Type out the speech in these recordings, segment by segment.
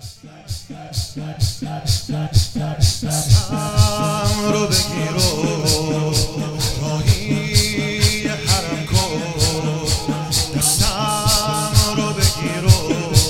دستم رو بگیر و راهی حرم کن، دستم رو بگیر و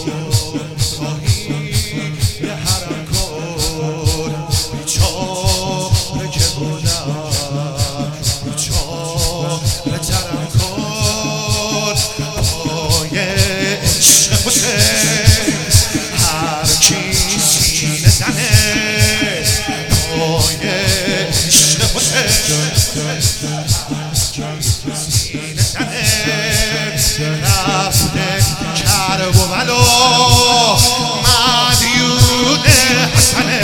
راهی حرم کن. بیچاره که بودم، بیچاره ترم کن. پای عشق حسین هر کی سینه زنه، پای عشق حسین سینه زنه. رفته کرب و بلا مدیون حسنه،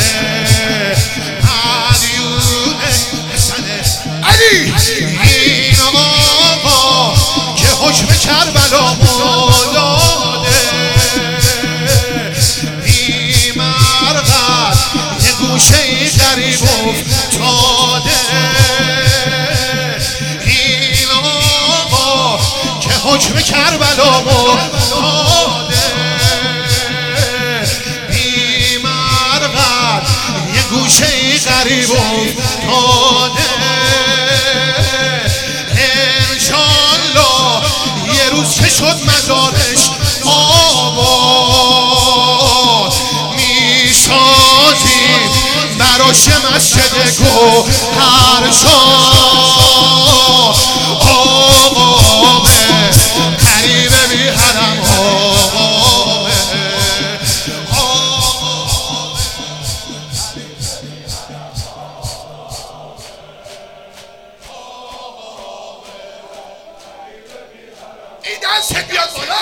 مدیون حسنه. علی این آقا که حکم کربلا داده، بی مرقد یه گوشه غریب افتاده. این آقا که حکم کربلا داده، بی مرقد یه گوشه غریب افتاده. انشالله یه روز که شد مزارش آباد، میسازیم براش مسجد گوهرشاه. آقامه غریبه بی حرم، آقامه این دست بیاد بالا.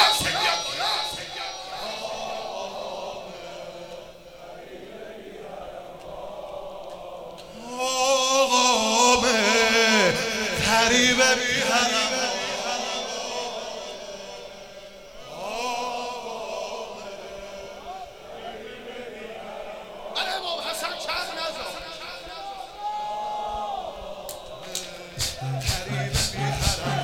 آقامه غریبه بی حرم، امام حسن چند نزار غریبه بی حرم.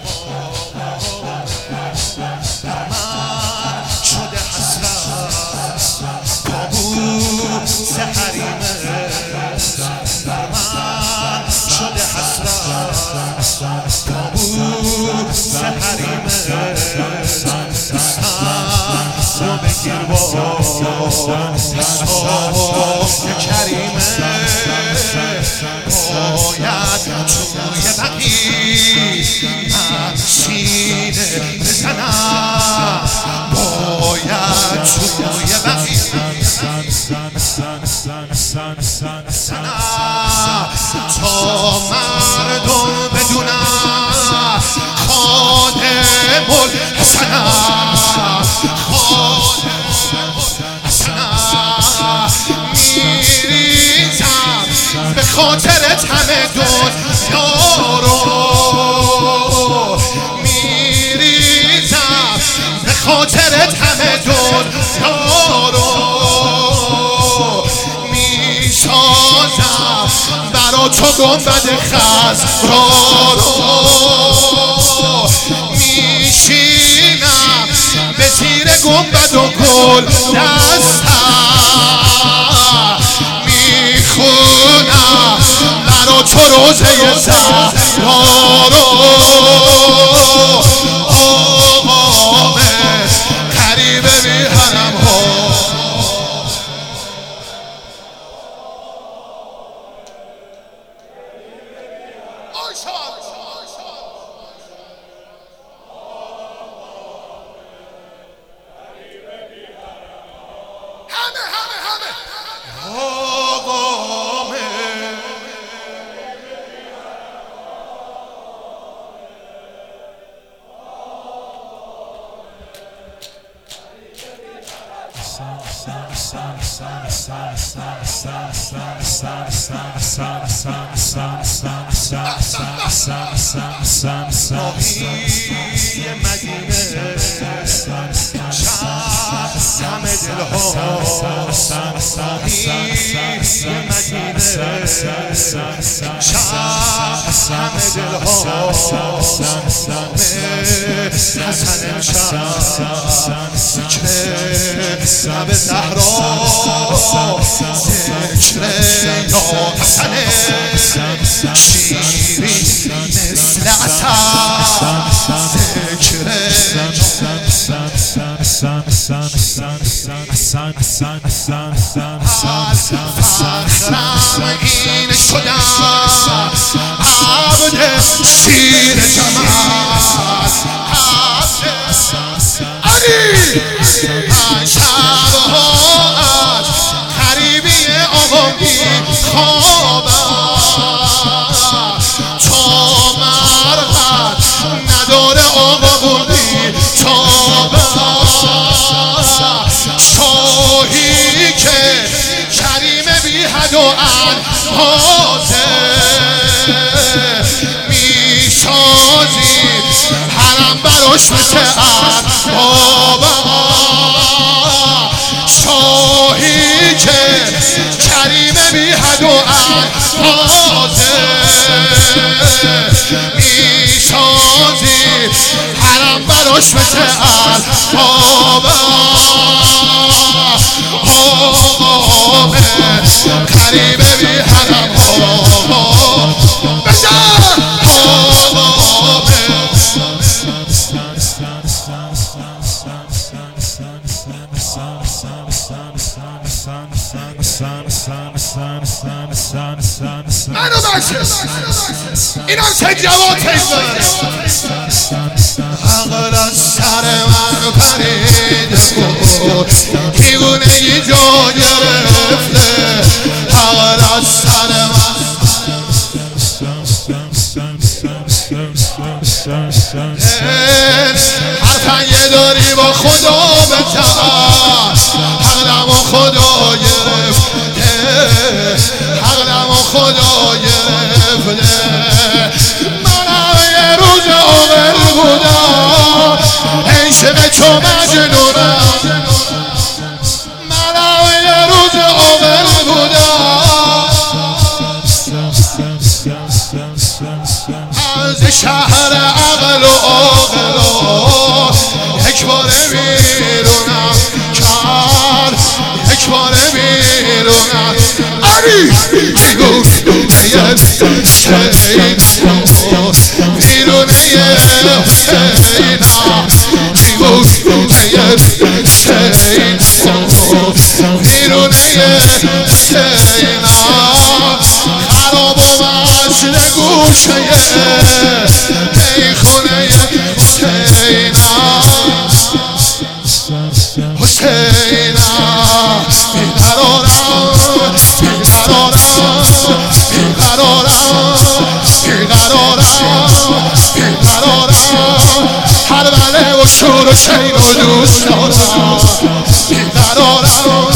در من شده حسرت کابوس حریمه، در من شده حسرت کابوس حریمه. دستم رو بگیر با دستای کریمه، باید توی بقی من سینه بزنم، باید توی بقی تا مردم بدونم خادم الحسنم، خادم الحسنم. میریزم به خاطرت همه دنیا رو، میریزم به خاطرت همه دنیا رو. میسازم برا تو گنبد خضرا رو، میشینم به زیر گنبد و گل دستم، میخونم برا تو روزه زهرا رو. آقامه غریبه بی حرم ها. مدینه همه دلها، همه دلها حسن امشب لب زهرا ذکر یا حسن شیرین مثل عسل ذکر فخرم این شدم عبد شیر جمال علی شبها از غریبی آقا میخوابم تا مرحت نداره آقا بودی تابم شاهی که کریم بی حد و انحازه میسازی حرم براش مثل اربابم شاهی که کریم بی حد و انحازه میسازی حرم براش مثل اربابم کریم بی حرم منو بخش اینم چه جوان تیزه عقل از سر من پریده بود دیوونگی جا گرفته عقل از سر من حرفن یه داری با خدا بتر عقلم و خدا گرفته عقلم و خدا گرفته منم یه روز عاقل بودم عشق تو مجنونم منم یه روز عاقل بودم از شهر عقل و عاقل یک باره بیرونم کرد یک باره بیرونم علی میگفت یه حسینم بیرونه حسینم میگفت یه حسینم بیرونه حسینم خراب و وصل گوشه پیخونه حسینم حسینم بیقرارم بیقرارم بیقرارم هر بله و شور و شین و دوست دارم بیقرارم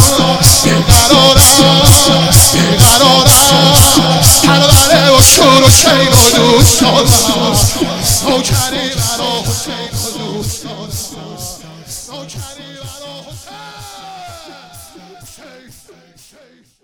هر بله و شور و شین و دوست دارم نوکری برا حسین و دوست دارم نوکری برا حسین